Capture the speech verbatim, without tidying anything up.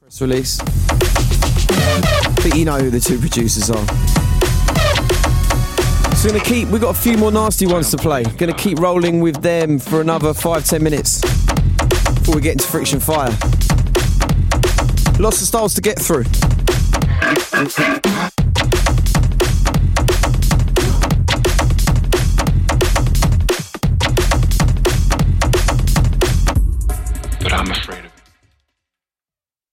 Press release. But you know who the two producers are. So we're gonna keep, we've got a few more nasty ones to play. Gonna keep rolling with them for another five, ten minutes before we get into Friction Fire. Lots of styles to get through.